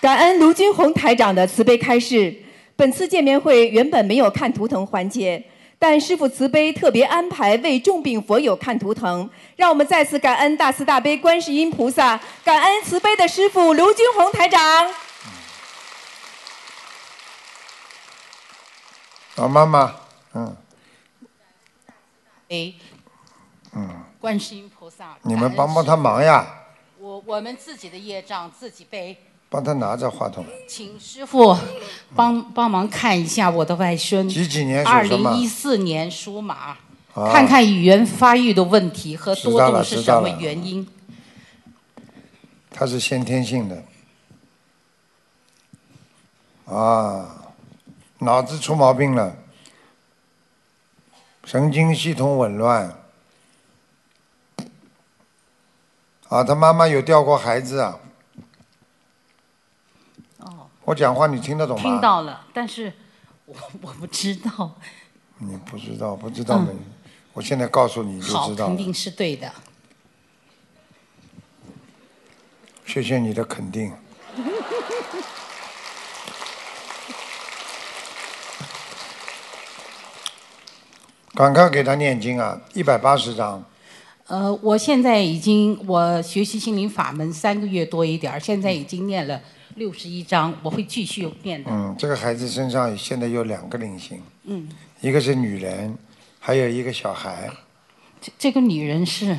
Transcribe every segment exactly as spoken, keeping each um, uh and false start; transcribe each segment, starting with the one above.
感恩卢军红台长的慈悲开示。本次见面会原本没有看图腾环节，但师父慈悲特别安排为重病佛友看图腾，让我们再次感恩大慈大悲观世音菩萨，感恩慈悲的师父卢军红台长。 老妈妈，嗯， 哎， 嗯， 观世音菩萨， 你们帮帮他忙呀！ 我我们自己的业障自己背。 帮他拿着话筒。 请师父帮帮忙看一下我的外孙， 几几年属二什么零一四年属马， 啊看看语言发育的问题和多动是什么原因。 他是先天性的，啊，脑子出毛病了，神经系统紊乱。啊，他妈妈有掉过孩子啊。 哦。 我讲话你听得懂吗？ 听到了，但是我我不知道。 你不知道，不知道没？嗯、我现在告诉你就知道了。 好，肯定是对的。 谢谢你的肯定。赶快给他念经啊，一百八十章。 呃，我现在已经我学习心灵法门三个月多一点，现在已经念了六十一章，我会继续念的。 嗯，这个孩子身上现在有两个灵性， 嗯， 一个是女人，还有一个小孩。 这这个女人是？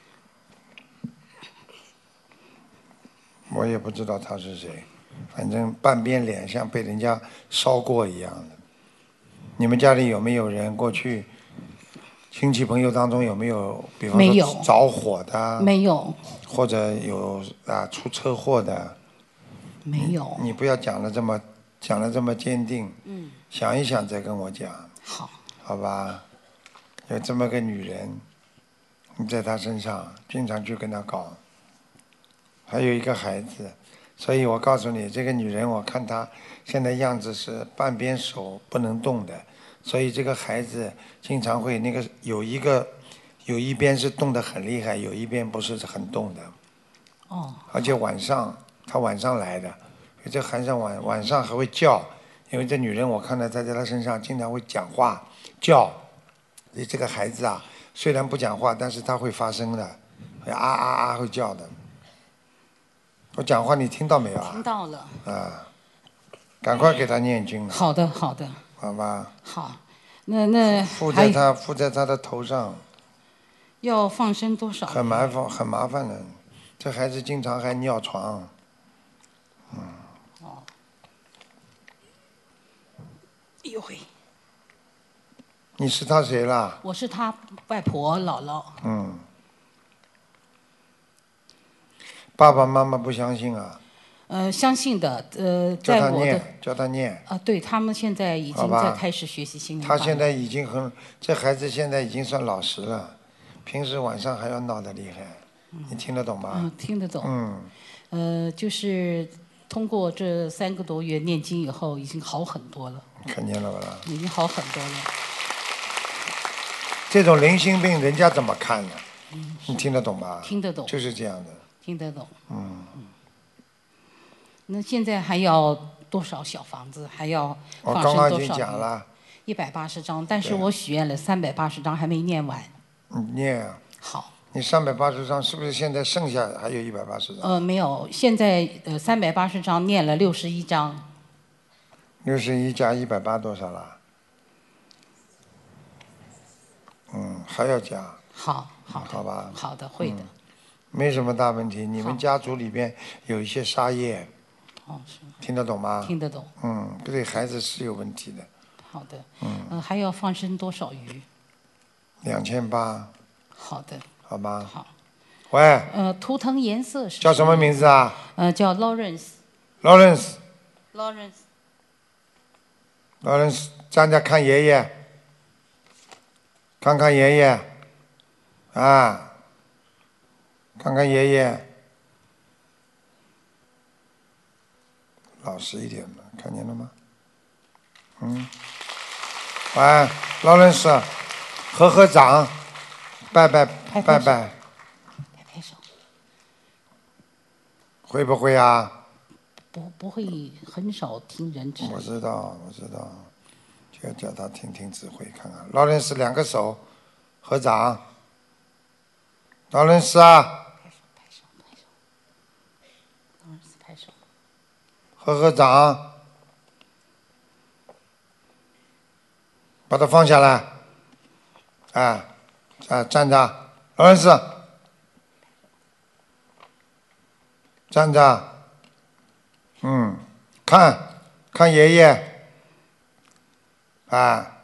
我也不知道她是谁，反正半边脸像被人家烧过一样的。你们家里有没有人过去？亲戚朋友当中有没有，比方说着火的？ 没有。 或者有啊出车祸的？ 没有。 你不要讲的这么讲的这么坚定。 嗯。 想一想再跟我讲。 好。 好吧，有这么个女人，你在她身上经常去跟她搞，还有一个孩子，所以我告诉你，这个女人我看她现在样子是半边手不能动的。所以这个孩子经常会那个有一个有一边是动得很厉害，有一边不是很动的。 哦。 而且晚上他晚上来的，这孩子晚晚上还会叫，因为这女人我看到在在她身上经常会讲话叫。所以这个孩子啊，虽然不讲话，但是他会发声的，会啊啊啊会叫的。我讲话你听到没有啊？ 听到了。 啊，赶快给他念经。 好的，好的。 好吧。 好，那那附在他附在他的头上。 要放生多少？ 很麻烦，很麻烦的。这孩子经常还尿床。嗯。 哦。哎呦喂！ 你是他谁啦？ 我是他外婆姥姥。 嗯。爸爸妈妈不相信啊？ 呃，相信的，呃，在我的叫他念， 啊，对他们现在已经在开始学习心灵法。 他现在已经很，这孩子现在已经算老实了，平时晚上还要闹得厉害，嗯、你听得懂吗？ 嗯，听得懂。 嗯。 呃，就是通过这三个多月念经以后，已经好很多了。 看见了吧？ 已经好很多了。 这种灵性病，人家怎么看呢？嗯、你听得懂吧？ 听得懂。 就是这样的。 听得懂。 嗯。 嗯。那现在还要多少小房子？还要放生多少？ 我刚刚已经讲了。 一百八十张，但是我许愿了三百八十张，还没念完。 你念啊。 好。 你三百八十张是不是现在剩下还有一百八十张？ 呃，没有，现在呃三百八十张念了六十一张。 六十一加一百八多少了？嗯，还要加。 好，好的。 好吧。 好的，会的。 嗯、没什么大问题，你们家族里边有一些杀业。 哦，是。 听得懂吗？ 听得懂。 嗯，对孩子是有问题的。 好的。 嗯。 呃，还要放生多少鱼？ 两千八。 好的。 好吧。 好。 喂。 呃，图腾颜色是？ 叫什么名字啊？ 呃，叫 Lawrence。 Lawrence。 Lawrence。 Lawrence，站着看爷爷，看看爷爷，啊，看看爷爷。老实一点嘛，看见了吗？嗯，喂，劳伦斯，合合掌，拜拜拜拜。 拍拍手。 会不会啊？ 不不会很少听人指。 我知道，我知道，就要叫他听听指挥看看。劳伦斯两个手合掌，劳伦斯啊， 拍手拍手拍手，劳伦斯拍手。 合合掌，把它放下来，啊啊，站着，劳伦斯，站着，嗯，看看爷爷，啊。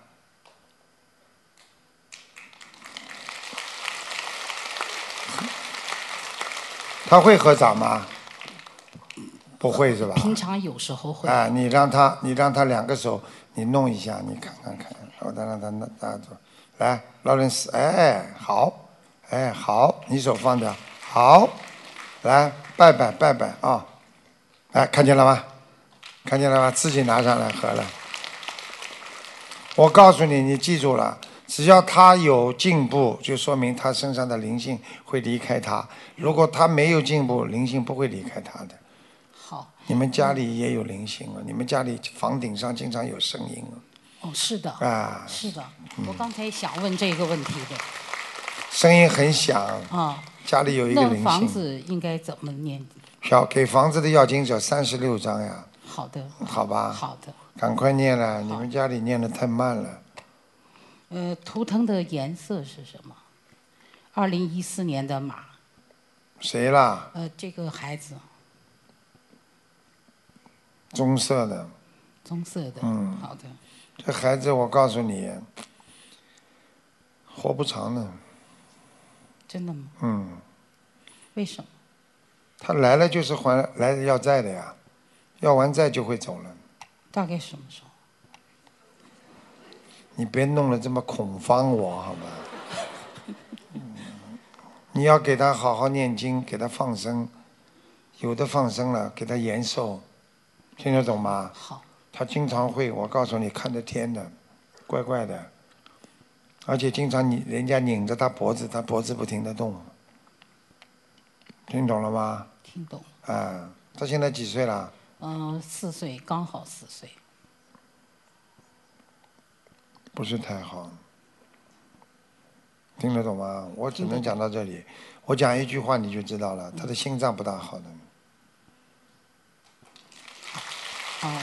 他会合掌吗？不会是吧？ 平常有时候会。 啊，你让他，你让他两个手，你弄一下，你看看看，我再让他拿拿住。来，劳伦斯，哎，好，哎，好，你手放着，好，来，拜拜拜拜啊！哎，看见了吗？看见了吗？自己拿上来合了。我告诉你，你记住了。只要他有进步，就说明他身上的灵性会离开他。如果他没有进步，灵性不会离开他的。 好。 你们家里也有灵性啊！你们家里房顶上经常有声音啊。 哦，是的。 啊。 是的，我刚才想问这个问题的。 声音很响。 啊。 家里有一个灵性。 那房子应该怎么念？ 小给房子的要经者三十六章呀。 好的。 好吧。 好的。 赶快念了，你们家里念得太慢了。 呃，图腾的颜色是什么？二零一四年的马。 谁啦？ 呃，这个孩子。 棕色的。 棕色的。 嗯。 好的。 这孩子，我告诉你，活不长的。 真的吗？ 嗯。 为什么？ 他来了就是还来要债的呀，要完债就会走了。 大概什么时候？ 你别弄得这么恐慌我好吗？嗯，你要给他好好念经，给他放生，有的放生了，给他延寿，听得懂吗？ 好。 他经常会，我告诉你，看得天的，怪怪的，而且经常你人家拧着他脖子，他脖子不停地动，听懂了吗？ 听懂。 啊，他现在几岁了？ 嗯、呃，四岁，刚好四岁。 不是太好，听得懂吗？我只能讲到这里。我讲一句话你就知道了，他的心脏不大好的。 哦。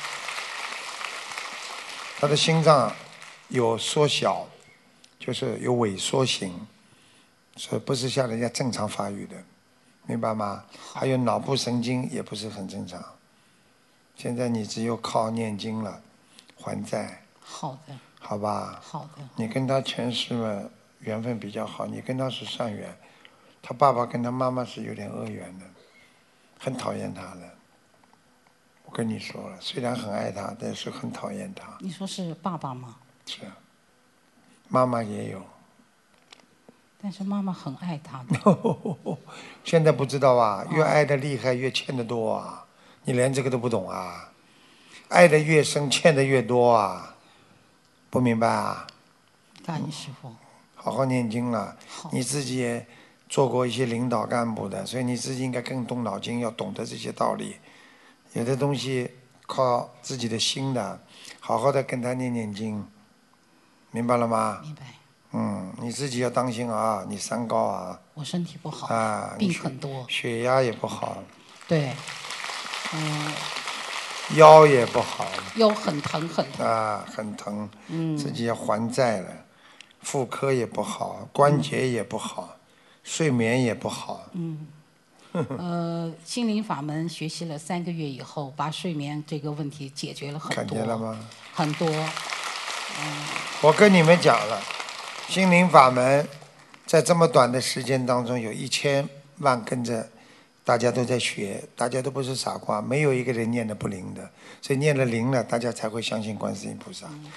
他的心脏有缩小，就是有萎缩型，所以不是像人家正常发育的，明白吗？还有脑部神经也不是很正常。现在你只有靠念经了，还债。 好的。 好吧。 好的。 你跟他前世嘛缘分比较好，你跟他是善缘，他爸爸跟他妈妈是有点恶缘的，很讨厌他的。我跟你说了，虽然很爱他，但是很讨厌他。 你说是爸爸吗？ 是。妈妈也有。 但是妈妈很爱他的。 现在不知道啊，越爱的厉害越欠的多啊，你连这个都不懂啊？爱的越深，欠的越多啊。不明白啊？ 感恩师父。 好好念经了，你自己也做过一些领导干部的，所以你自己应该更动脑筋，要懂得这些道理。有的东西靠自己的心的，好好的跟他念念经，明白了吗？ 明白。 嗯，你自己要当心啊，你三高啊。 我身体不好。 啊， 病很多。 血压也不好。 对。嗯。 腰也不好。 腰很疼很疼。 啊，很疼。 嗯。 自己要还债了，妇科也不好，关节也不好，嗯、睡眠也不好。 嗯。呃，心灵法门学习了三个月以后，把睡眠这个问题解决了很多。 看见了吗？ 很多。嗯。 我跟你们讲了，心灵法门在这么短的时间当中，有一千万跟着。大家都在学，大家都不是傻瓜，没有一个人念的不灵的，所以念了灵了，大家才会相信观世音菩萨。嗯、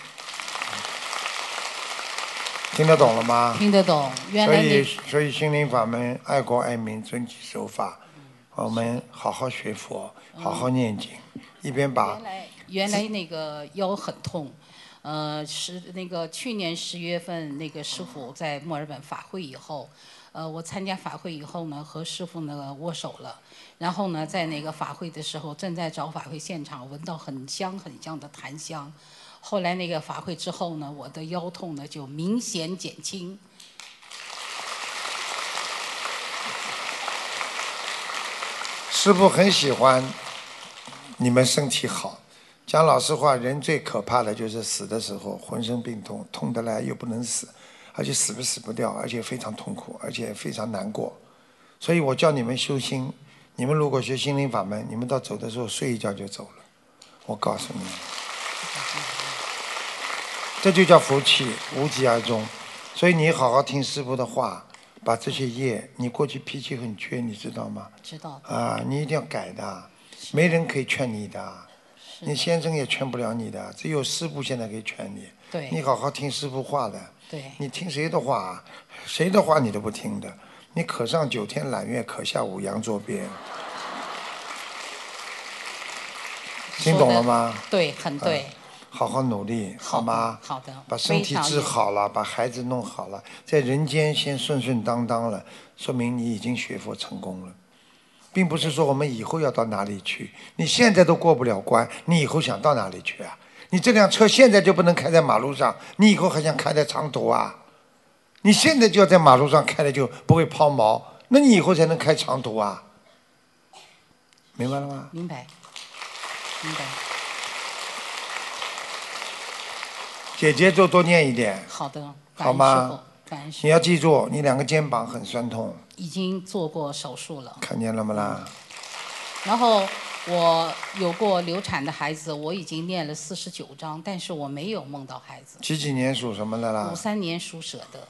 听得懂了吗？ 听得懂。原来所以，所以心灵法门爱国爱民，遵纪守法，我们好好学佛，好好念经，嗯、一边把。 原来原来那个腰很痛，呃，是那个去年十月份那个师傅在墨尔本法会以后。 呃，我参加法会以后呢，和师父呢握手了，然后呢，在那个法会的时候，正在找法会现场，闻到很香很香的檀香。后来那个法会之后呢，我的腰痛呢就明显减轻。 师父很喜欢你们身体好。讲老实话，人最可怕的就是死的时候浑身病痛，痛得来又不能死，而且死不死不掉，而且非常痛苦，而且非常难过。所以我叫你们修心，你们如果学心灵法门，你们到走的时候睡一觉就走了。我告诉你们，这就叫福气，无疾而终。所以你好好听师父的话，把这些业，你过去脾气很倔，你知道吗？ 知道。 啊，你一定要改的，没人可以劝你的。你先生也劝不了你的，只有师父现在可以劝你。 对。 你好好听师父话的。 对。 你听谁的话？谁的话你都不听的。你可上九天揽月，可下五洋捉鳖。听懂了吗？ 对，很对。 嗯、好好努力，好吗？ 好的。 把身体治好了，把孩子弄好了，在人间先顺顺当当了，说明你已经学佛成功了。并不是说我们以后要到哪里去，你现在都过不了关，你以后想到哪里去啊？你这辆车现在就不能开在马路上，你以后还想开在长途啊？你现在就要在马路上开了就不会抛锚，那你以后才能开长途啊？明白了吗？ 明白，明白。 姐姐就多念一点。 好的， 好吗？你要记住，你两个肩膀很酸痛。 已经做过手术了。 看见了吗啦？ 然后我有过流产的孩子，我已经念了四十九章，但是我没有梦到孩子。 几几年属什么的啦？ 五三年属蛇的。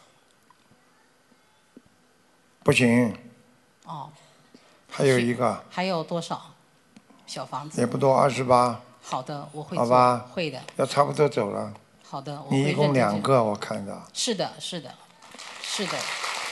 不行。 哦。 还有一个。 还有多少？小房子。 也不多，二十八。 好的，我会做。好吧。 会的。 要差不多走了。 好的， 你一共两个，我看到。 是的，是的，是的。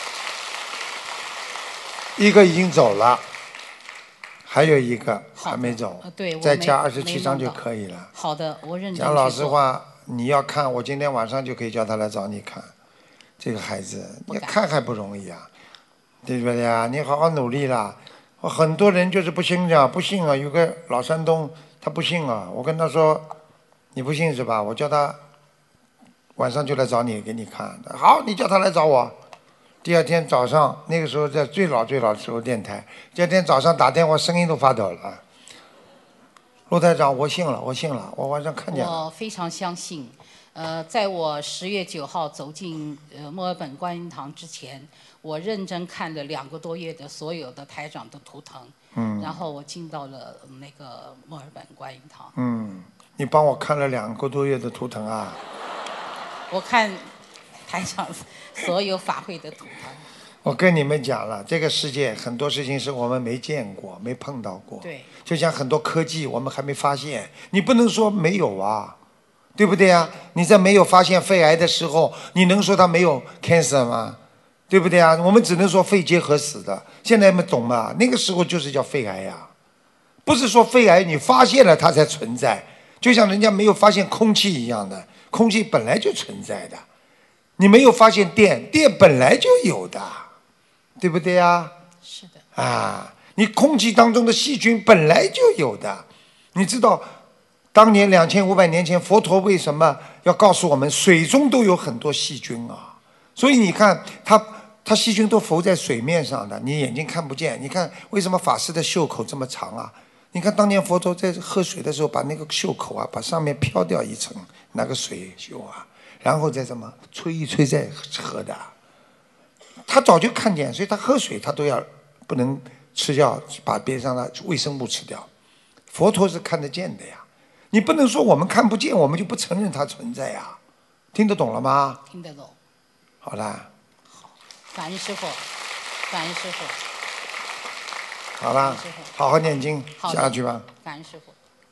一个已经走了，还有一个还没走。 对， 再加二十七张就可以了。 好的，我认真。 讲老实话，你要看，我今天晚上就可以叫他来找你看。这个孩子，你看还不容易啊，对不对呀？你好好努力啦。很多人就是不信的，不信啊。有个老山东，他不信啊。我跟他说，你不信是吧？我叫他。晚上就来找你，给你看。好，你叫他来找我。第二天早上，那个时候在最老最老的时候电台。第二天早上打电话，声音都发抖了。陆台长，我信了，我信了，我晚上看见了。 我非常相信。呃，在我十月九号走进呃墨尔本观音堂之前，我认真看了两个多月的所有的台长的图腾。嗯。然后我进到了那个墨尔本观音堂。 嗯，你帮我看了两个多月的图腾啊？ 我看台长所有法会的图腾。 我跟你们讲了，这个世界很多事情是我们没见过、没碰到过。 对。 就像很多科技，我们还没发现，你不能说没有啊，对不对啊？你在没有发现肺癌的时候，你能说它没有 cancer 吗？对不对啊？我们只能说肺结核死的。现在你们懂吗？那个时候就是叫肺癌呀、啊，不是说肺癌你发现了它才存在，就像人家没有发现空气一样的。空气本来就存在的，你没有发现电，电本来就有的，对不对呀？ 是的。 啊，你空气当中的细菌本来就有的，你知道，当年两千五百年前，佛陀为什么要告诉我们水中都有很多细菌啊？所以你看，它它细菌都浮在水面上的，你眼睛看不见。你看为什么法师的袖口这么长啊？你看当年佛陀在喝水的时候，把那个袖口啊，把上面飘掉一层。拿个水袖啊，然后再怎么吹一吹再喝的，他早就看见，所以他喝水他都要不能吃掉，把边上的微生物吃掉。佛陀是看得见的呀，你不能说我们看不见，我们就不承认它存在呀。听得懂了吗？ 听得懂。 好啦。 好，感恩师父，感恩师父。 好啦，好好念经，下去吧。 感恩师父。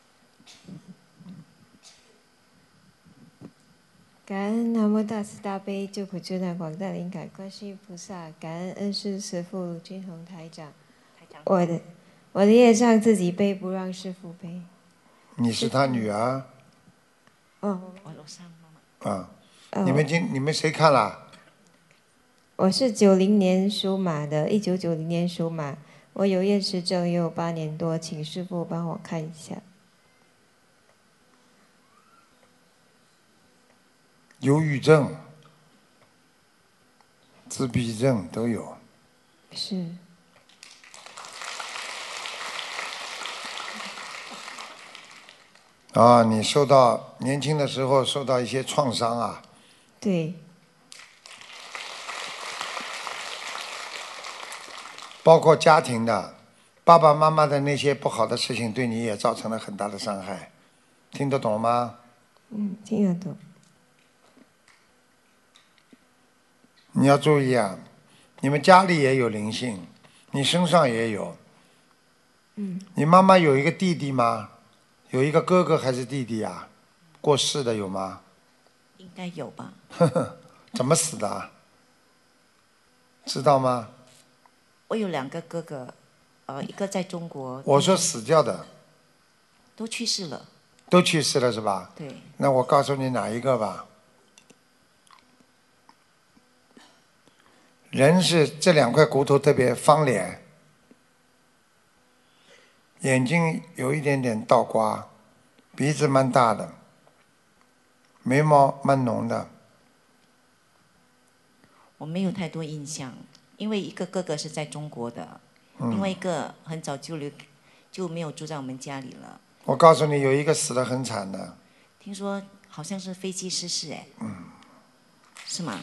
感恩南无大慈大悲救苦救难广大灵感观世音菩萨，感恩恩师师父卢军宏台长。我的我的业障自己背，不让师父背。 你是他女儿？ 哦， 我楼上妈妈。 啊，你们今你们谁看了？ 我是九零年属马的，一九九零年属马，我有厌食症，也有八年多，请师父帮我看一下。 忧郁症、自闭症都有。 是。 啊，你受到年轻的时候受到一些创伤啊。 对。 包括家庭的，爸爸妈妈的那些不好的事情，对你也造成了很大的伤害，听得懂吗？ 嗯，听得懂。 你要注意啊，你们家里也有灵性，你身上也有。 嗯。 你妈妈有一个弟弟吗？有一个哥哥还是弟弟啊？过世的有吗？ 应该有吧。 呵呵，怎么死的啊？知道吗？ 我有两个哥哥，呃，一个在中国。 我说死掉的。 都去世了。 都去世了是吧？ 对。 那我告诉你哪一个吧。人是这两块骨头特别方脸，眼睛有一点点倒刮，鼻子蛮大的，眉毛蛮浓的。 我没有太多印象，因为一个哥哥是在中国的， 嗯、 另外一个很早就留就没有住在我们家里了。 我告诉你，有一个死得很惨的。 听说好像是飞机失事，哎。 嗯。 是吗？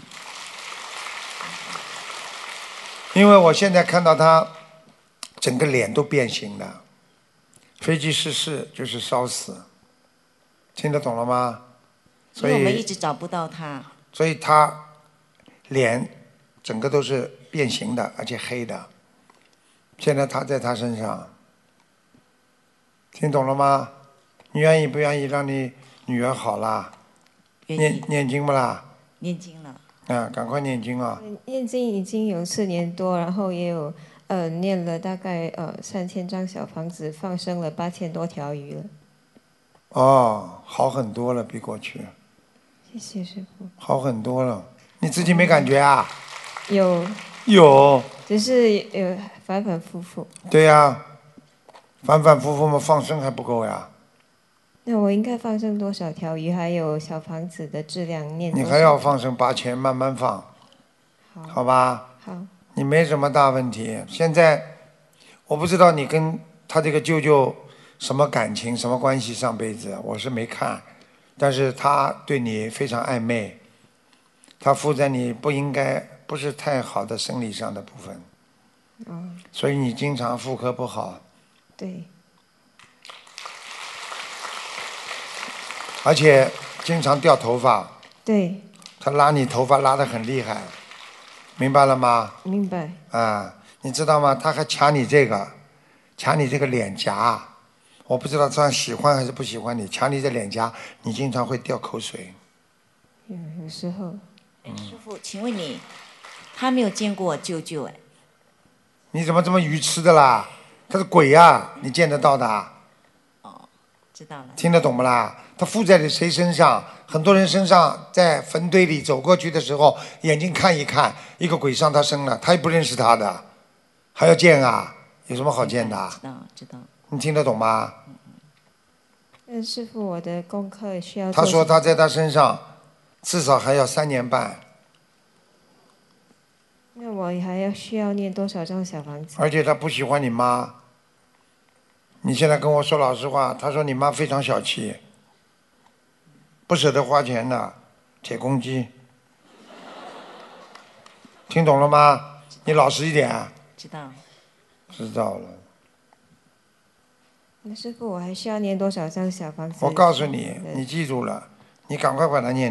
因为我现在看到他整个脸都变形了，飞机失事就是烧死，听得懂了吗？所以因为我们一直找不到他。 所以他脸整个都是变形的，而且黑的。现在他在他身上，听懂了吗？你愿意不愿意让你女儿好啦？念念经不啦？ 念经了。 啊，赶快念经啊！ 念经已经有四年多，然后也有呃念了大概呃三千张小房子，放生了八千多条鱼了。 哦，好很多了，比过去。 谢谢师父。 好很多了，你自己没感觉啊？ 有。 有。 只是有反反复复。 对呀、啊，反反复复嘛，放生还不够呀。 那我应该放生多少条鱼？还有小房子的质量念多少？ 你还要放生八千，慢慢放， 好， 好吧？ 好。 你没什么大问题。现在我不知道你跟他这个舅舅什么感情、什么关系，上辈子我是没看，但是他对你非常暧昧，他附在你不应该不是太好的生理上的部分， 哦。 所以你经常妇科不好。 对。 而且经常掉头发。 对。 他拉你头发拉得很厉害，明白了吗？ 明白。 啊，你知道吗？他还卡你这个，卡你这个脸颊，我不知道他喜欢还是不喜欢你，卡你这脸颊，你经常会掉口水。 有有时候。 嗯、师父，请问你，他没有见过我舅舅哎？ 你怎么这么愚痴的啦？他是鬼呀、啊，你见得到的？ 知道了。 听得懂不啦？他附在谁身上？很多人身上，在坟堆里走过去的时候，眼睛看一看，一个鬼上他身了，他也不认识他的，还要见啊？有什么好见的？ 知道，知道。 你听得懂吗？ 嗯，师父，我的功课需要。 他说他在他身上，至少还要三年半。 那我还要需要念多少张小房子？ 而且他不喜欢你妈。你现在跟我说老实话，他说你妈非常小气，不舍得花钱的，铁公鸡。听懂了吗？你老实一点。 知道。 知道了。 那师父，我还需要念多少张小房子？ 我告诉你，你记住了，你赶快把它念。